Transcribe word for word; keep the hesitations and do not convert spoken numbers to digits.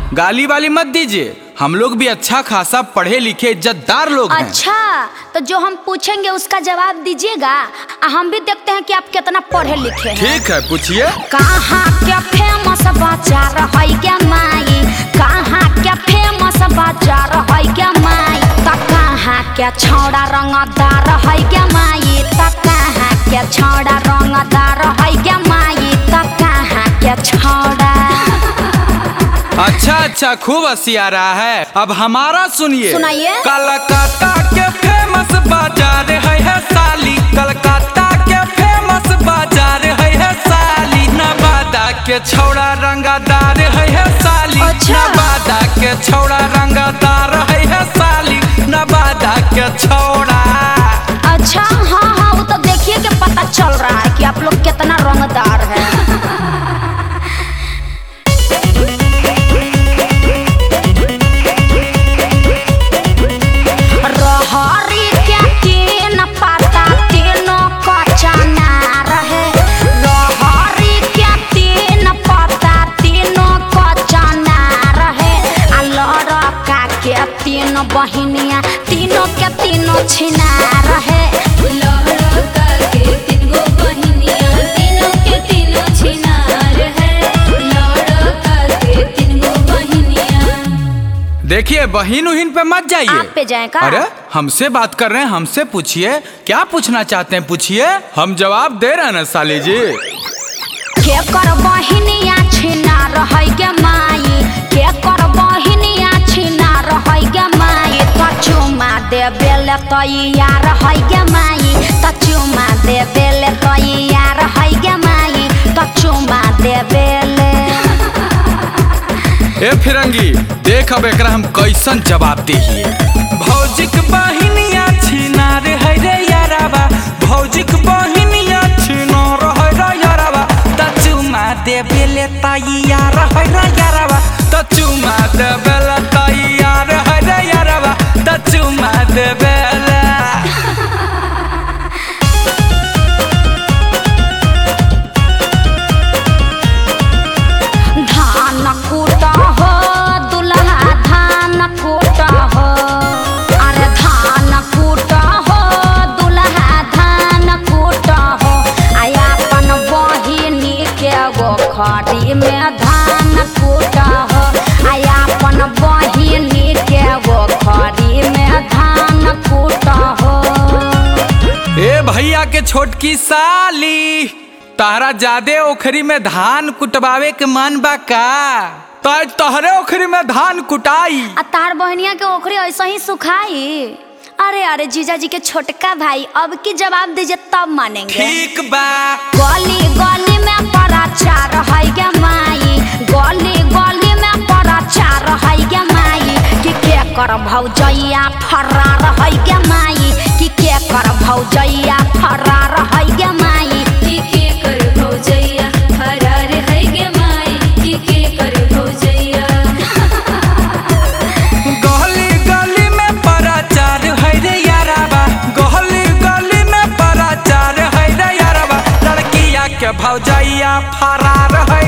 गाली वाली मत दीजिए, हम लोग भी अच्छा खासा पढ़े लिखे इज्जतदार लोग हैं। अच्छा, तो जो हम पूछेंगे उसका जवाब दीजिएगा, हम भी देखते हैं कि आप कितना पढ़े लिखे हैं। ठीक है, पूछिए। कहाँ क्या फेमस बाजार है क्या माई, कहाँ क्या फेमस बाजार है क्या माई, तो कहाँ क्या छौड़ा रंगदार है क्या माई, तो कहाँ क्या छौड़ा रंगदार है क्या माई, तो कहाँ क्या छौड़ा। अच्छा अच्छा, खूब हंसी आ रहा है। अब हमारा सुनिए। सुनाइए। कलकत्ता के फेमस बाजार है, है साली, कलकत्ता के फेमस बाजार है, है साली, नवादा के छौड़ा रंगदार है, है साली। अच्छा। नवादा के छौड़ा रंगदार है, है साली, नवादा के छौड़ा। अच्छा, हाँ हाँ, वो तो देखिए कि पता चल रहा है कि आप लोग कितना रंगदार है। बहिनिया तीनों के तीनों छिना रहे, लड़का के तीन गो बहिनिया तीनों के तीनों छिना रहे, लड़का के तीन गो बहिनिया। देखिए, बहिन उहिन पे मत जाइए। आप पे जाए का? अरे हमसे बात कर रहे हैं, हमसे पूछिए, क्या पूछना चाहते हैं पूछिए, हम जवाब दे रहे हैं ना साली जी। के कर बहिनिया छिना रहे के माई, के कर बहिनिया छिना रहे के माई, तो चुमा दे बेले तो यार है के माई, तो चुमा दे बेले तो यार है के माई, तो चुमा दे बेले। ए फिरंगी, देख अब एकरा हम कैसन जवाब दिए। भौजिक बहिनिया छिना रे है रे याराबा, भौजिक बहिनिया छिना रहे रे याराबा, त चुमा दे बेले तैयार है रे याराबा, त चुमा दे बेले तैयार है रे याराबा, त चुमा दे बेले। धान कूटा हो दुल्हा धान कूटा हो, अरे धान कूटा हो दुल्हा धान कूटा हो, आया अपन बहिनी के वो खड़ी में धान कूटा हो, आया अपन बहिनी के वो खड़ी में धान कूटा हो। ए भैया के छोटकी साली, तारा जादे ओखरी में धान कुटवावे के मन बा का? तो तहरे ओखरी में धान कुटाई। आ तार बहनिया के ओखरी ऐसा ही सुखाई। अरे अरे जीजा जी के छोटका भाई, अब की जवाब दीजिए तब मानेंगे। ठीक बा। गली गली में पराचार है गे माई, गली गली में पराचार है गे माई, कि के कर भौजैया फरार है गे माई, कि के कर भौजैया फरार है गे माई, की के कर भौजैया फरार है गे माई, की के कर भौजैया। गली गली में पराचार है रे याराबा, गली गली में पराचार है रे याराबा, लड़किया के भौजैया फरार है